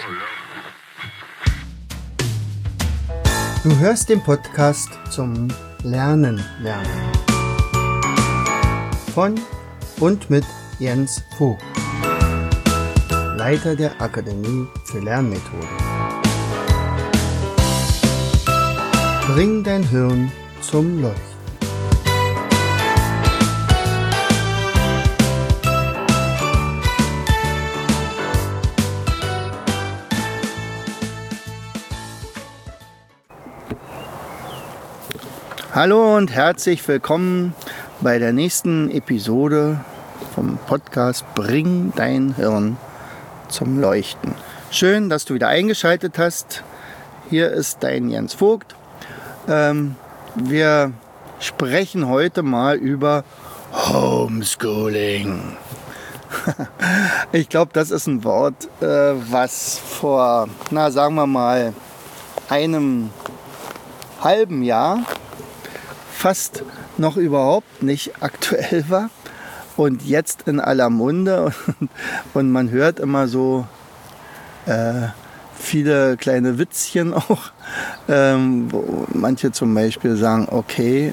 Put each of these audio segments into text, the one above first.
Du hörst den Podcast zum Lernen. Von und mit Jens Vogt, Leiter der Akademie für Lernmethoden. Bring dein Hirn zum Leuchten. Hallo und herzlich willkommen bei der nächsten Episode vom Podcast Bring dein Hirn zum Leuchten. Schön, dass du wieder eingeschaltet hast. Hier ist dein Jens Vogt. Wir sprechen heute mal über Homeschooling. Ich glaube, das ist ein Wort, was vor, sagen wir mal, einem halben Jahr fast noch überhaupt nicht aktuell war und jetzt in aller Munde und man hört immer so viele kleine Witzchen auch, wo manche zum Beispiel sagen, okay,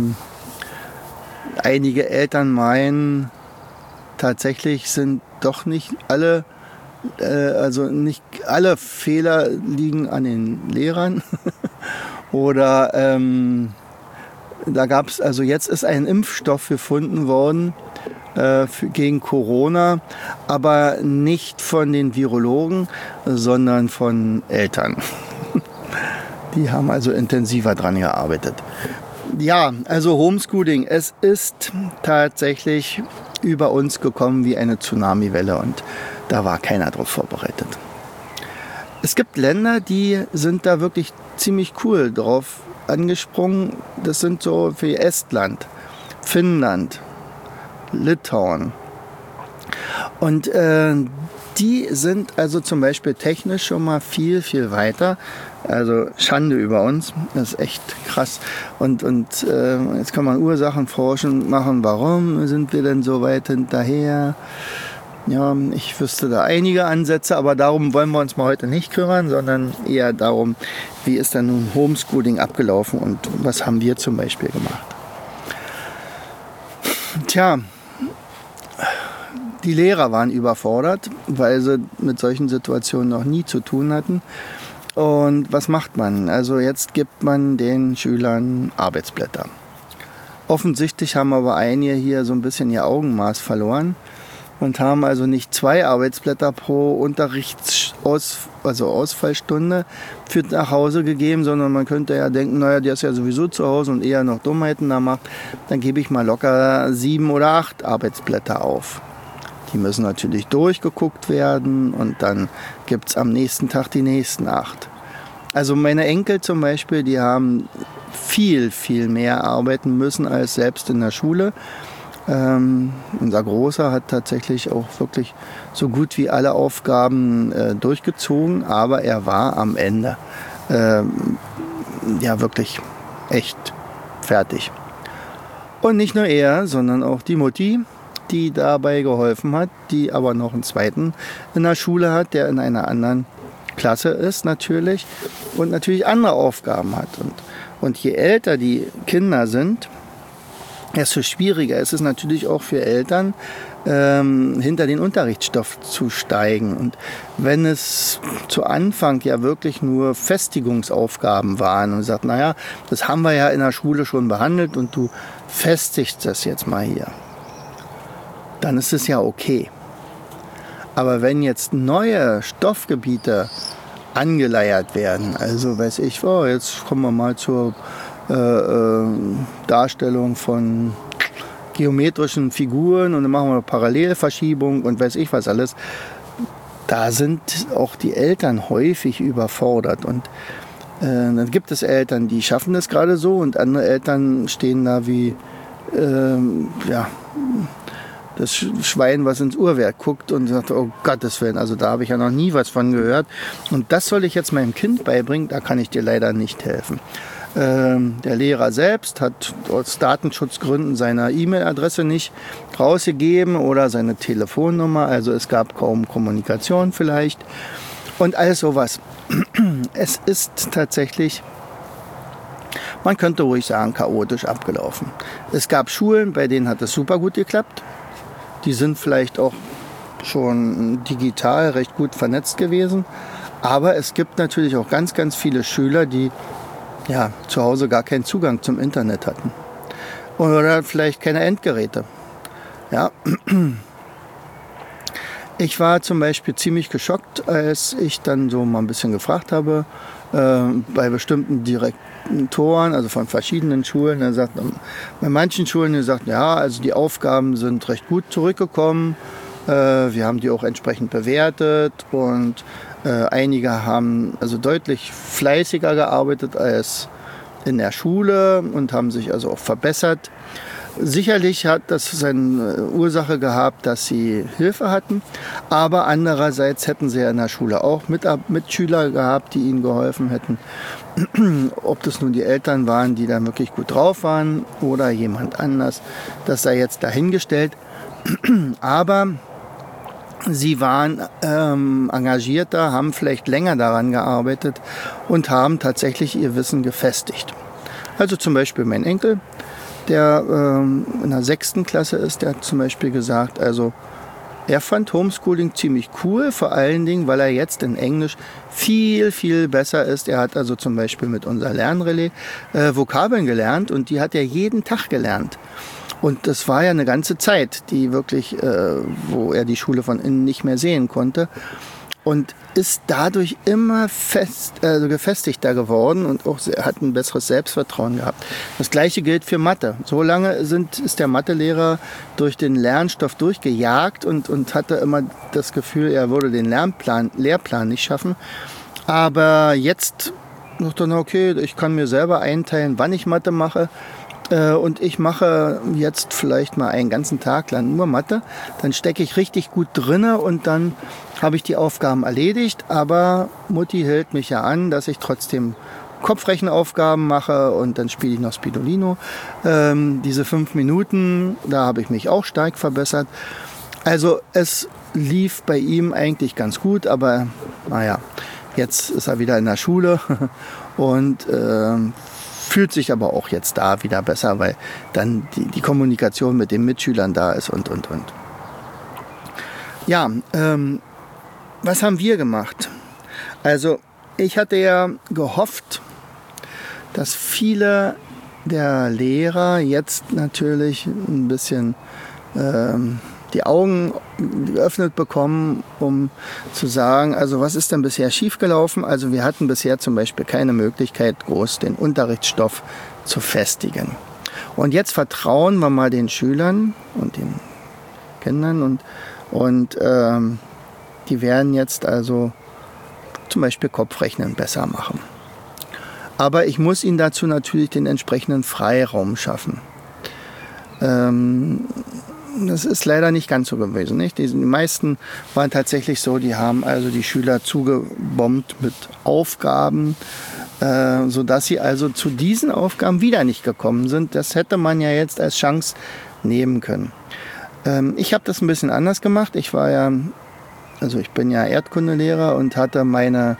einige Eltern meinen, tatsächlich sind doch nicht alle, also nicht alle Fehler liegen an den Lehrern oder da gab es, also jetzt ist ein Impfstoff gefunden worden gegen Corona, aber nicht von den Virologen, sondern von Eltern. Die haben also intensiver dran gearbeitet. Ja, also Homeschooling, es ist tatsächlich über uns gekommen wie eine Tsunamiwelle und da war keiner drauf vorbereitet. Es gibt Länder, die sind da wirklich ziemlich cool drauf angesprungen. Das sind so wie Estland, Finnland, Litauen. Und die sind also zum Beispiel technisch schon mal viel, viel weiter. Also Schande über uns, das ist echt krass. Und jetzt kann man Ursachenforschung machen, warum sind wir denn so weit hinterher? Ja, ich wüsste da einige Ansätze, aber darum wollen wir uns mal heute nicht kümmern, sondern eher darum, wie ist denn nun Homeschooling abgelaufen und was haben wir zum Beispiel gemacht. Tja, die Lehrer waren überfordert, weil sie mit solchen Situationen noch nie zu tun hatten. Und was macht man? Also jetzt gibt man den Schülern Arbeitsblätter. Offensichtlich haben aber einige hier so ein bisschen ihr Augenmaß verloren und haben also nicht 2 Arbeitsblätter pro Ausfallstunde für nach Hause gegeben, sondern man könnte ja denken, naja, der ist ja sowieso zu Hause und eher noch Dummheiten da macht, dann gebe ich mal locker 7 oder 8 Arbeitsblätter auf. Die müssen natürlich durchgeguckt werden und dann gibt es am nächsten Tag die nächsten 8. Also meine Enkel zum Beispiel, die haben viel, viel mehr arbeiten müssen als selbst in der Schule. Unser Großer hat tatsächlich auch wirklich so gut wie alle Aufgaben durchgezogen, aber er war am Ende ja wirklich echt fertig. Und nicht nur er, sondern auch die Mutti, die dabei geholfen hat, die aber noch einen zweiten in der Schule hat, der in einer anderen Klasse ist natürlich und natürlich andere Aufgaben hat. Und je älter die Kinder sind, desto schwieriger ist es natürlich auch für Eltern, hinter den Unterrichtsstoff zu steigen. Und wenn es zu Anfang ja wirklich nur Festigungsaufgaben waren und sagt, naja, das haben wir ja in der Schule schon behandelt und du festigst das jetzt mal hier, dann ist es ja okay. Aber wenn jetzt neue Stoffgebiete angeleiert werden, also weiß ich, jetzt kommen wir mal zur Darstellung von geometrischen Figuren und dann machen wir Parallelverschiebung und weiß ich was alles. Da sind auch die Eltern häufig überfordert und dann gibt es Eltern, die schaffen das gerade so und andere Eltern stehen da wie das Schwein, was ins Uhrwerk guckt und sagt, oh Gottes Willen, also da habe ich ja noch nie was von gehört. Und das soll ich jetzt meinem Kind beibringen, da kann ich dir leider nicht helfen. Der Lehrer selbst hat aus Datenschutzgründen seine E-Mail-Adresse nicht rausgegeben oder seine Telefonnummer. Also es gab kaum Kommunikation vielleicht. und alles sowas. Es ist tatsächlich, man könnte ruhig sagen, chaotisch abgelaufen. Es gab Schulen, bei denen hat es super gut geklappt. Die sind vielleicht auch schon digital recht gut vernetzt gewesen. Aber es gibt natürlich auch ganz, ganz viele Schüler, die ja, zu Hause gar keinen Zugang zum Internet hatten. Oder vielleicht keine Endgeräte. Ja. Ich war zum Beispiel ziemlich geschockt, als ich dann so mal ein bisschen gefragt habe, bei bestimmten Direktoren, also von verschiedenen Schulen. Er sagt, bei manchen Schulen gesagt, ja, also die Aufgaben sind recht gut zurückgekommen. Wir haben die auch entsprechend bewertet und einige haben also deutlich fleißiger gearbeitet als in der Schule und haben sich also auch verbessert. Sicherlich hat das seine Ursache gehabt, dass sie Hilfe hatten, aber andererseits hätten sie ja in der Schule auch Mitschüler gehabt, die ihnen geholfen hätten. Ob das nun die Eltern waren, die da wirklich gut drauf waren oder jemand anders, das sei jetzt dahingestellt. Aber sie waren engagierter, haben vielleicht länger daran gearbeitet und haben tatsächlich ihr Wissen gefestigt. Also zum Beispiel mein Enkel, der in der 6. Klasse ist, der hat zum Beispiel gesagt, also er fand Homeschooling ziemlich cool, vor allen Dingen, weil er jetzt in Englisch viel, viel besser ist. Er hat also zum Beispiel mit unserer Lernrelais Vokabeln gelernt und die hat er jeden Tag gelernt. Und das war ja eine ganze Zeit, die wirklich, wo er die Schule von innen nicht mehr sehen konnte. Und ist dadurch immer gefestigter geworden und auch hat ein besseres Selbstvertrauen gehabt. Das Gleiche gilt für Mathe. So lange ist der Mathelehrer durch den Lernstoff durchgejagt und hatte immer das Gefühl, er würde den Lehrplan nicht schaffen. Aber jetzt sagt er, okay, ich kann mir selber einteilen, wann ich Mathe mache. Und ich mache jetzt vielleicht mal einen ganzen Tag lang nur Mathe. Dann stecke ich richtig gut drinne und dann habe ich die Aufgaben erledigt. Aber Mutti hält mich ja an, dass ich trotzdem Kopfrechenaufgaben mache und dann spiele ich noch Spidolino. Diese 5 Minuten, da habe ich mich auch stark verbessert. Also es lief bei ihm eigentlich ganz gut, aber naja, jetzt ist er wieder in der Schule und fühlt sich aber auch jetzt da wieder besser, weil dann die Kommunikation mit den Mitschülern da ist und. Ja, was haben wir gemacht? Also ich hatte ja gehofft, dass viele der Lehrer jetzt natürlich ein bisschen die Augen geöffnet bekommen, um zu sagen, also was ist denn bisher schiefgelaufen? Also wir hatten bisher zum Beispiel keine Möglichkeit, groß den Unterrichtsstoff zu festigen. Und jetzt vertrauen wir mal den Schülern und den Kindern und die werden jetzt also zum Beispiel Kopfrechnen besser machen. Aber ich muss ihnen dazu natürlich den entsprechenden Freiraum schaffen. Das ist leider nicht ganz so gewesen. Nicht? Die meisten waren tatsächlich so, die haben also die Schüler zugebombt mit Aufgaben, sodass sie also zu diesen Aufgaben wieder nicht gekommen sind. Das hätte man ja jetzt als Chance nehmen können. Ich habe das ein bisschen anders gemacht. Ich bin ja Erdkundelehrer und hatte meine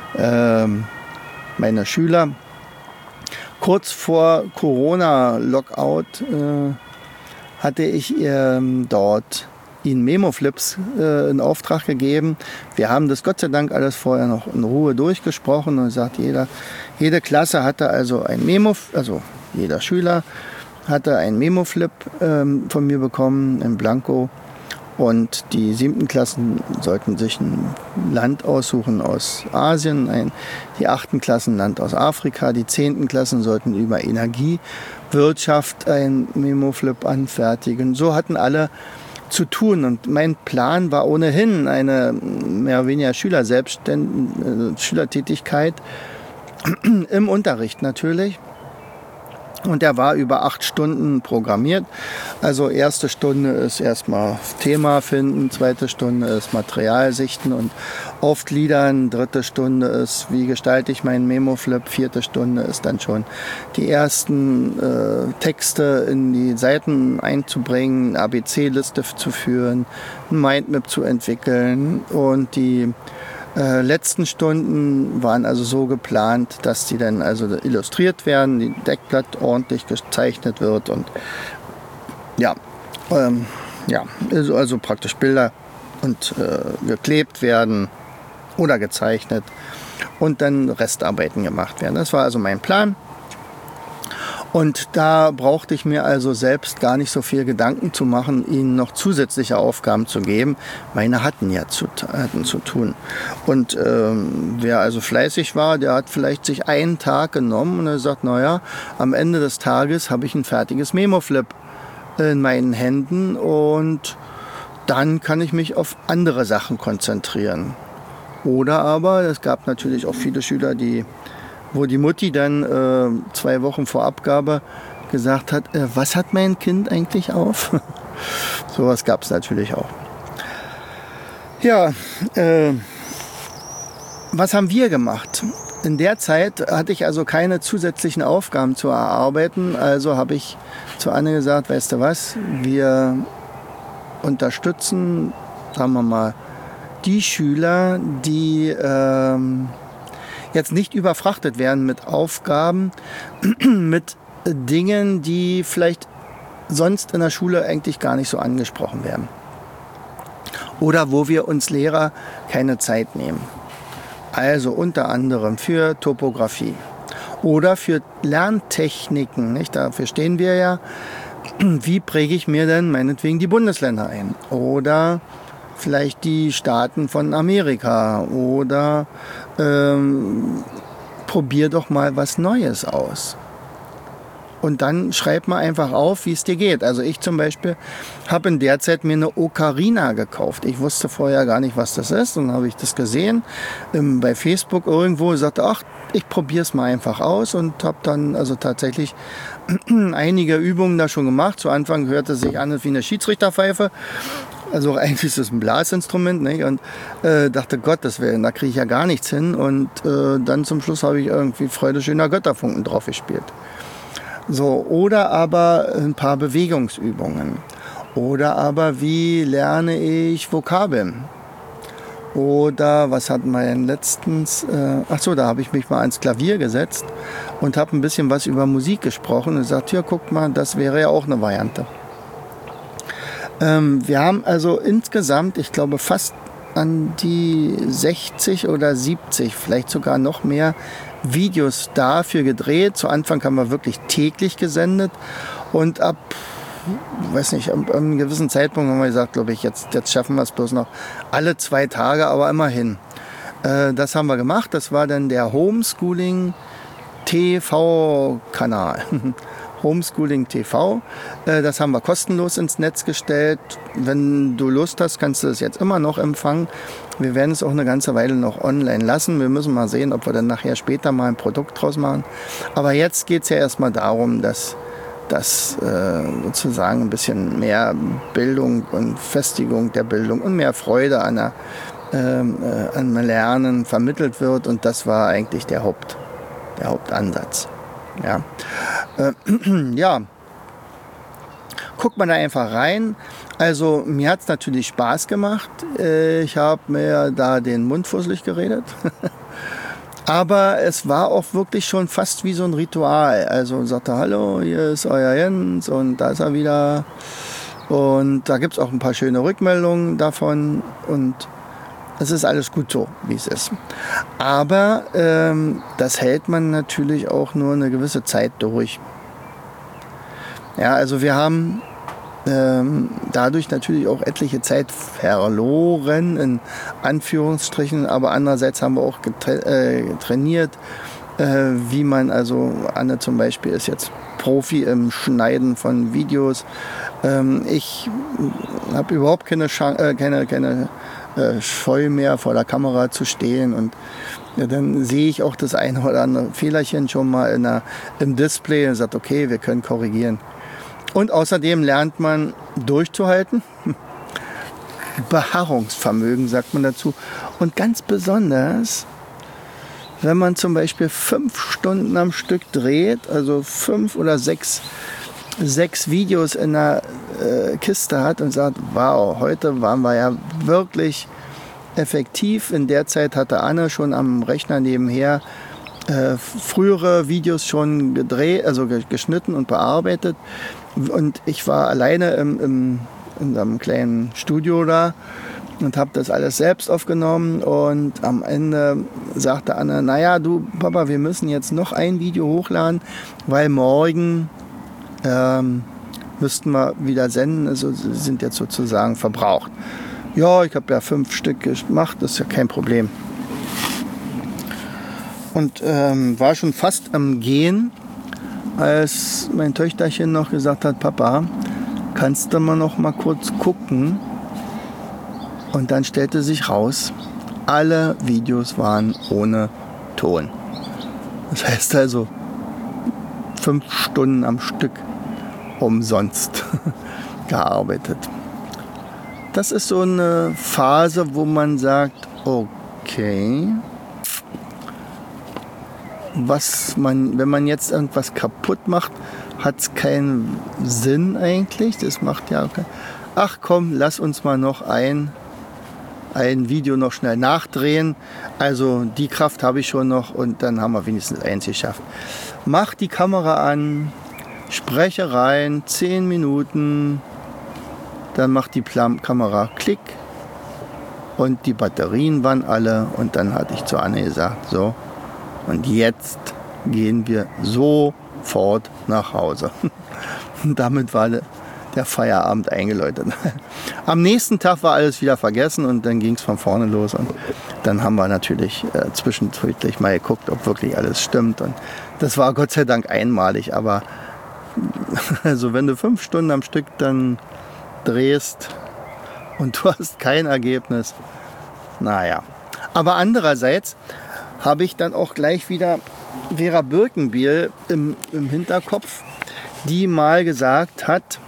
Schüler kurz vor Corona-Lockout hatte ich dort ihnen Memo-Flips in Auftrag gegeben. Wir haben das Gott sei Dank alles vorher noch in Ruhe durchgesprochen und gesagt, jede Klasse hatte also ein jeder Schüler hatte ein Memo-Flip von mir bekommen in Blanko. Und die 7. Klassen sollten sich ein Land aussuchen aus Asien, die 8. Klassen ein Land aus Afrika, die 10. Klassen sollten über Energiewirtschaft ein Memo-Flip anfertigen. So hatten alle zu tun und mein Plan war ohnehin eine mehr oder weniger Schülertätigkeit im Unterricht natürlich. Und der war über 8 Stunden programmiert. Also 1. Stunde ist erstmal Thema finden, 2. Stunde ist Material sichten und aufgliedern, 3. Stunde ist, wie gestalte ich meinen Memo-Flip, 4. Stunde ist dann schon die ersten Texte in die Seiten einzubringen, ABC-Liste zu führen, ein Mindmap zu entwickeln und die Letzten Stunden waren also so geplant, dass die dann also illustriert werden, die Deckblatt ordentlich gezeichnet wird und ja, also praktisch Bilder und geklebt werden oder gezeichnet und dann Restarbeiten gemacht werden. Das war also mein Plan. Und da brauchte ich mir also selbst gar nicht so viel Gedanken zu machen, ihnen noch zusätzliche Aufgaben zu geben. Meine hatten zu tun. Und wer also fleißig war, der hat vielleicht sich einen Tag genommen und er sagt, naja, am Ende des Tages habe ich ein fertiges Memoflip in meinen Händen und dann kann ich mich auf andere Sachen konzentrieren. Oder aber, es gab natürlich auch viele Schüler, wo die Mutti dann 2 Wochen vor Abgabe gesagt hat, was hat mein Kind eigentlich auf? Sowas gab es natürlich auch. Ja, was haben wir gemacht? In der Zeit hatte ich also keine zusätzlichen Aufgaben zu erarbeiten, also habe ich zu Anne gesagt, weißt du was, wir unterstützen, sagen wir mal, die Schüler, die jetzt nicht überfrachtet werden mit Aufgaben, mit Dingen, die vielleicht sonst in der Schule eigentlich gar nicht so angesprochen werden. Oder wo wir uns Lehrer keine Zeit nehmen. Also unter anderem für Topographie oder für Lerntechniken. Nicht? Dafür stehen wir ja. Wie präge ich mir denn meinetwegen die Bundesländer ein? Oder vielleicht die Staaten von Amerika oder probier doch mal was Neues aus. Und dann schreib mal einfach auf, wie es dir geht. Also ich zum Beispiel habe in der Zeit mir eine Ocarina gekauft. Ich wusste vorher gar nicht, was das ist. Und dann habe ich das gesehen bei Facebook irgendwo. Sagte, ach, ich probiere es mal einfach aus. Und habe dann also tatsächlich einige Übungen da schon gemacht. Zu Anfang hörte es sich an wie eine Schiedsrichterpfeife. Also eigentlich ist es ein Blasinstrument, nicht? Und dachte, Gottes Willen, da kriege ich ja gar nichts hin. Und dann zum Schluss habe ich irgendwie Freude schöner Götterfunken drauf gespielt. So, oder aber ein paar Bewegungsübungen. Oder aber wie lerne ich Vokabeln? Oder was hatten wir denn letztens? Da habe ich mich mal ans Klavier gesetzt und habe ein bisschen was über Musik gesprochen und gesagt, hier, guck mal, das wäre ja auch eine Variante. Wir haben also insgesamt, ich glaube, fast an die 60 oder 70, vielleicht sogar noch mehr Videos dafür gedreht. Zu Anfang haben wir wirklich täglich gesendet und ab einem gewissen Zeitpunkt haben wir gesagt, glaube ich, jetzt schaffen wir es bloß noch alle 2 Tage, aber immerhin. Das haben wir gemacht. Das war dann der Homeschooling TV-Kanal. Homeschooling TV. Das haben wir kostenlos ins Netz gestellt. Wenn du Lust hast, kannst du es jetzt immer noch empfangen. Wir werden es auch eine ganze Weile noch online lassen. Wir müssen mal sehen, ob wir dann nachher später mal ein Produkt draus machen. Aber jetzt geht es ja erstmal darum, dass sozusagen ein bisschen mehr Bildung und Festigung der Bildung und mehr Freude an Lernen vermittelt wird. Und das war eigentlich der Hauptansatz. Ja. Ja, guckt man da einfach rein. Also mir hat es natürlich Spaß gemacht. Ich habe mir da den Mund fusselig geredet. Aber es war auch wirklich schon fast wie so ein Ritual. Also sagte, hallo, hier ist euer Jens und da ist er wieder. Und da gibt es auch ein paar schöne Rückmeldungen davon. Und es ist alles gut so, wie es ist. Aber das hält man natürlich auch nur eine gewisse Zeit durch. Ja, also wir haben dadurch natürlich auch etliche Zeit verloren, in Anführungsstrichen. Aber andererseits haben wir auch trainiert, wie man, also Anne zum Beispiel ist jetzt Profi im Schneiden von Videos. Ich habe überhaupt keine Scheu mehr vor der Kamera zu stehen und dann sehe ich auch das eine oder andere Fehlerchen schon mal im Display und sagt, okay, wir können korrigieren. Und außerdem lernt man durchzuhalten. Beharrungsvermögen sagt man dazu. Und ganz besonders, wenn man zum Beispiel 5 Stunden am Stück dreht, also 5 oder 6 Videos in der Kiste hat und sagt, wow, heute waren wir ja wirklich effektiv. In der Zeit hatte Anne schon am Rechner nebenher frühere Videos schon gedreht, also geschnitten und bearbeitet. Und ich war alleine in einem kleinen Studio da und habe das alles selbst aufgenommen. Und am Ende sagte Anne, naja, du Papa, wir müssen jetzt noch ein Video hochladen, weil morgen müssten wir wieder senden, also sind jetzt sozusagen verbraucht. Ja, ich habe ja 5 Stück gemacht, das ist ja kein Problem. Und war schon fast am Gehen, als mein Töchterchen noch gesagt hat, Papa, kannst du mal kurz gucken? Und dann stellte sich raus, alle Videos waren ohne Ton. Das heißt also 5 Stunden am Stück umsonst gearbeitet. Das ist so eine Phase, wo man sagt, okay, wenn man jetzt irgendwas kaputt macht, hat es keinen Sinn eigentlich. Das macht ja okay. Ach komm, lass uns mal noch ein Video noch schnell nachdrehen. Also die Kraft habe ich schon noch und dann haben wir wenigstens eins geschafft. Mach die Kamera an, spreche rein, 10 Minuten, dann macht die Kamera Klick und die Batterien waren alle und dann hatte ich zu Anne gesagt, so, und jetzt gehen wir sofort nach Hause. Und damit war der Feierabend eingeläutet. Am nächsten Tag war alles wieder vergessen und dann ging es von vorne los und dann haben wir natürlich zwischendurch mal geguckt, ob wirklich alles stimmt und das war Gott sei Dank einmalig, aber also wenn du 5 Stunden am Stück dann drehst und du hast kein Ergebnis, naja. Aber andererseits habe ich dann auch gleich wieder Vera Birkenbiel im Hinterkopf, die mal gesagt hat,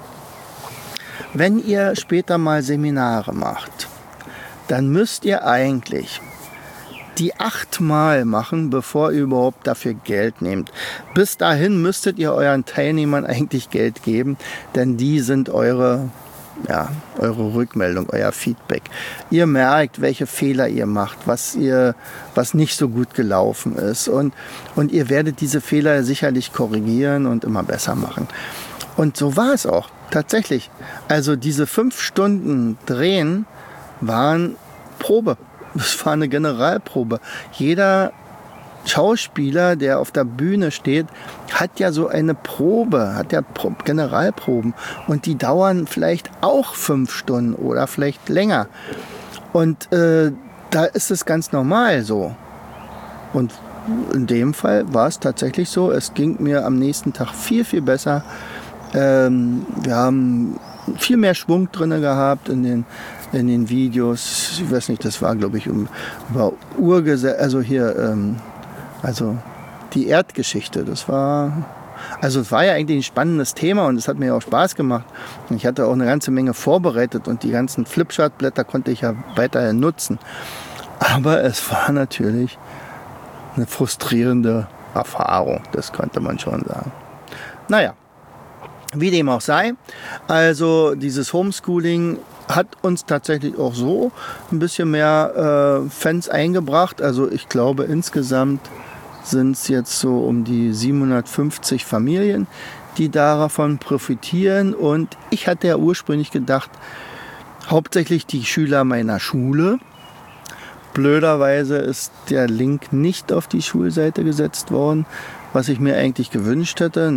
wenn ihr später mal Seminare macht, dann müsst ihr eigentlich die 8-mal machen, bevor ihr überhaupt dafür Geld nehmt. Bis dahin müsstet ihr euren Teilnehmern eigentlich Geld geben, denn die sind eure Rückmeldung, euer Feedback. Ihr merkt, welche Fehler ihr macht, was nicht so gut gelaufen ist und ihr werdet diese Fehler sicherlich korrigieren und immer besser machen. Und so war es auch, tatsächlich. Also diese 5 Stunden Drehen waren Probe. Das war eine Generalprobe. Jeder Schauspieler, der auf der Bühne steht, hat ja so eine Probe, hat ja Generalproben. Und die dauern vielleicht auch 5 Stunden oder vielleicht länger. Und da ist es ganz normal so. Und in dem Fall war es tatsächlich so. Es ging mir am nächsten Tag viel, viel besser. Wir haben viel mehr Schwung drin gehabt in den Videos. Ich weiß nicht, das war, glaube ich, über also hier, also die Erdgeschichte. Es war ja eigentlich ein spannendes Thema und es hat mir auch Spaß gemacht. Ich hatte auch eine ganze Menge vorbereitet und die ganzen Flipchart-Blätter konnte ich ja weiterhin nutzen. Aber es war natürlich eine frustrierende Erfahrung, das könnte man schon sagen. Naja. Wie dem auch sei, also dieses Homeschooling hat uns tatsächlich auch so ein bisschen mehr Fans eingebracht. Also ich glaube insgesamt sind es jetzt so um die 750 Familien, die davon profitieren. Und ich hatte ja ursprünglich gedacht, hauptsächlich die Schüler meiner Schule. Blöderweise ist der Link nicht auf die Schulseite gesetzt worden, was ich mir eigentlich gewünscht hätte.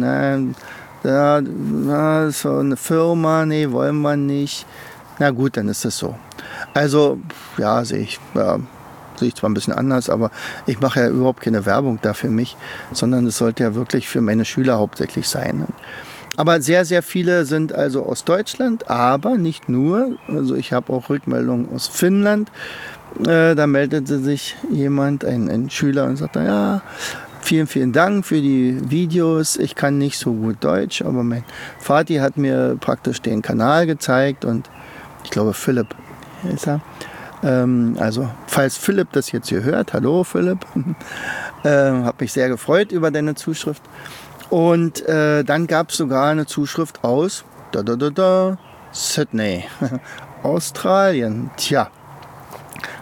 So eine Firma, nee, wollen wir nicht. Na gut, dann ist es so. Also, ja, sehe ich zwar ein bisschen anders, aber ich mache ja überhaupt keine Werbung da für mich, sondern es sollte ja wirklich für meine Schüler hauptsächlich sein. Aber sehr, sehr viele sind also aus Deutschland, aber nicht nur. Also ich habe auch Rückmeldungen aus Finnland. Da meldete sich jemand, ein Schüler, und sagte, ja, vielen, vielen Dank für die Videos. Ich kann nicht so gut Deutsch, aber mein Vati hat mir praktisch den Kanal gezeigt und ich glaube Philipp ist er. Also falls Philipp das jetzt hier hört, hallo Philipp, habe mich sehr gefreut über deine Zuschrift. Und dann gab es sogar eine Zuschrift aus Sydney, Australien. Tja,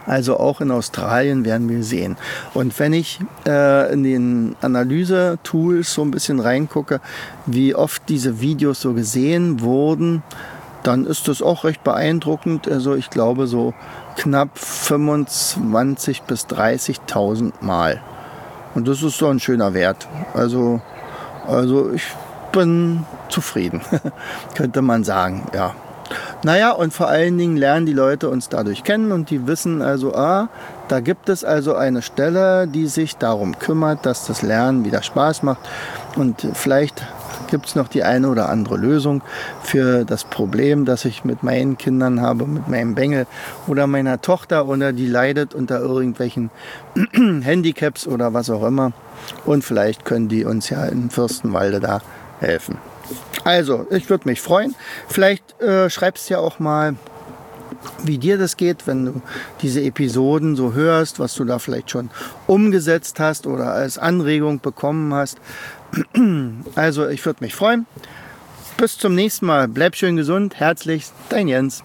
Also auch in Australien werden wir sehen. Und wenn ich in den Analyse-Tools so ein bisschen reingucke, wie oft diese Videos so gesehen wurden, dann ist das auch recht beeindruckend. Also ich glaube so knapp 25.000 bis 30.000 Mal. Und das ist so ein schöner Wert. Also ich bin zufrieden, könnte man sagen, ja. Naja, und vor allen Dingen lernen die Leute uns dadurch kennen und die wissen also, da gibt es also eine Stelle, die sich darum kümmert, dass das Lernen wieder Spaß macht. Und vielleicht gibt es noch die eine oder andere Lösung für das Problem, das ich mit meinen Kindern habe, mit meinem Bengel oder meiner Tochter, oder die leidet unter irgendwelchen Handicaps oder was auch immer. Und vielleicht können die uns ja in Fürstenwalde da helfen. Also, ich würde mich freuen. Vielleicht schreibst du ja auch mal, wie dir das geht, wenn du diese Episoden so hörst, was du da vielleicht schon umgesetzt hast oder als Anregung bekommen hast. Also, ich würde mich freuen. Bis zum nächsten Mal. Bleib schön gesund. Herzlichst, dein Jens.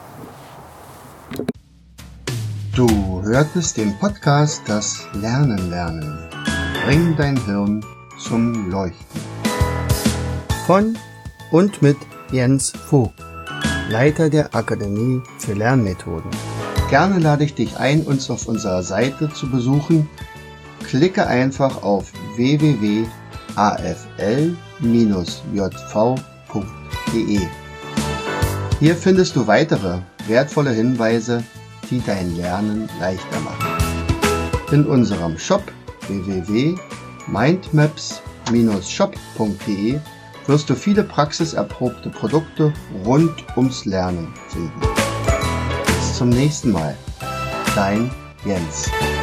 Du hörtest den Podcast Das Lernen lernen. Bring dein Hirn zum Leuchten. Von und mit Jens Vogt, Leiter der Akademie für Lernmethoden. Gerne lade ich dich ein, uns auf unserer Seite zu besuchen. Klicke einfach auf www.afl-jv.de. Hier findest du weitere wertvolle Hinweise, die dein Lernen leichter machen. In unserem Shop www.mindmaps-shop.de wirst du viele praxiserprobte Produkte rund ums Lernen finden. Bis zum nächsten Mal. Dein Jens.